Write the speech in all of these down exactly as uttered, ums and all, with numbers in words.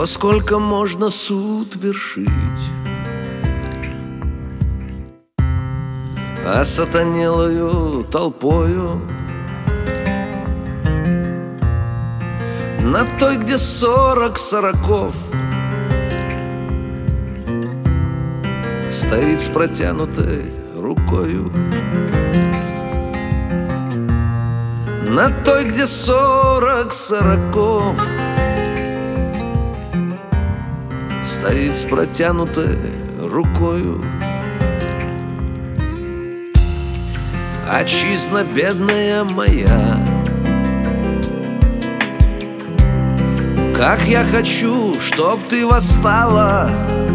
Во сколько можно суд вершить, осатанелою толпою на той, где сорок сороков стоит с протянутой рукою. На той, где сорок сороков стоит с протянутой рукою. Отчизна бедная моя, как я хочу, чтоб ты восстала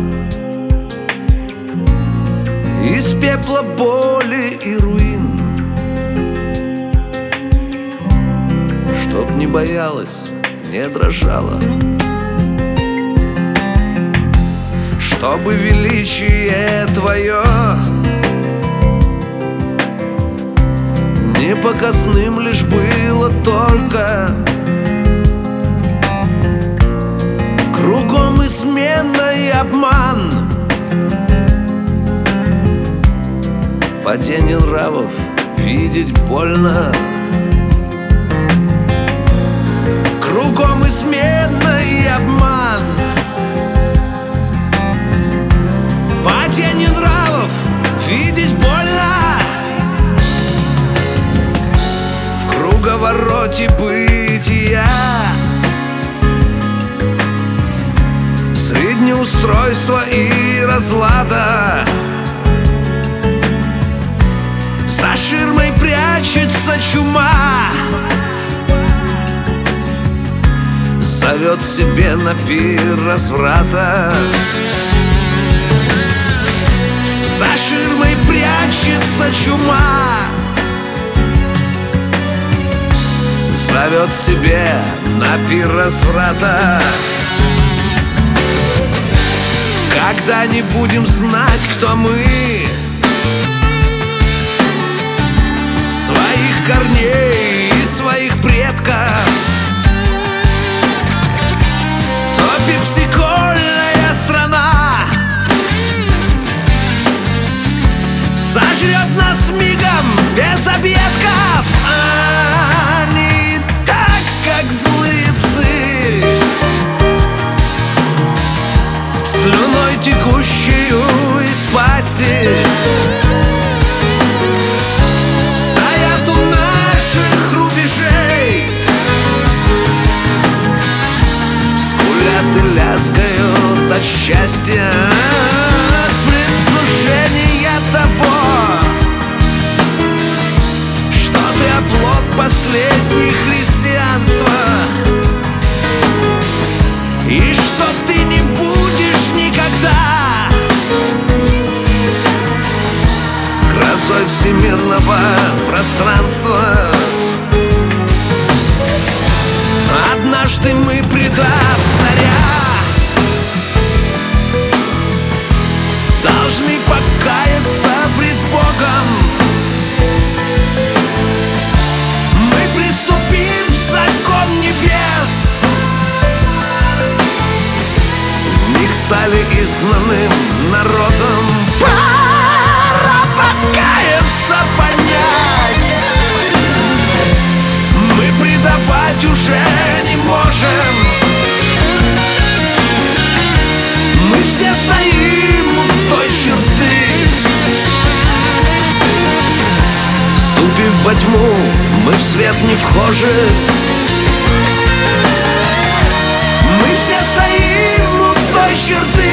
из пепла боли и руин, чтоб не боялась, не дрожала, чтобы величие твое не показным лишь было только. Кругом измена и обман, падение нравов видеть больно. Кругом измена и обман, падение нравов видеть больно. В круговороте бытия средь неустройства и разлада за ширмой прячется чума, зовет себе на пир разврата. За ширмой прячется чума, зовет себе на пир разврата. Когда не будем знать, кто мы, своих корней и своих предков, то пепсикольная страна сожрет нас мигом без объедков. А не так, как злыцы, слюной текущую из пасти, стоят у наших рубежей, скулят и лязгают от счастья, от предвкушения того, что ты оплот последней христианства, и что ты не будешь никогда грозой всемирного пространства. Однажды мы, предав царя, должны покаяться пред Богом. Мы, приступив закон небес, вмиг стали изгнанным народом. Пора покаяться, понять, мы предавать уже не можем. Мы все стоим у той черты, вступив во тьму, мы в свет не вхожи. Мы все стоим у той черты,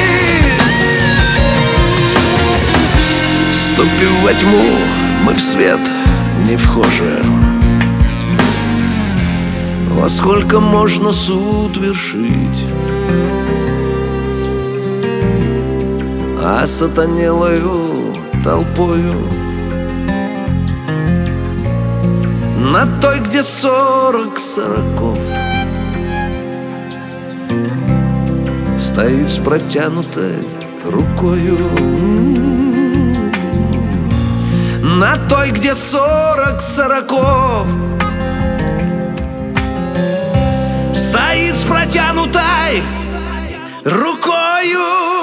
вступив во тьму, мы в свет не вхожи. Во сколько можно суд вершить, осатанелою толпою на той, где сорок сороков стоит с протянутой рукою. На той, где сорок сороков стоит с протянутой рукою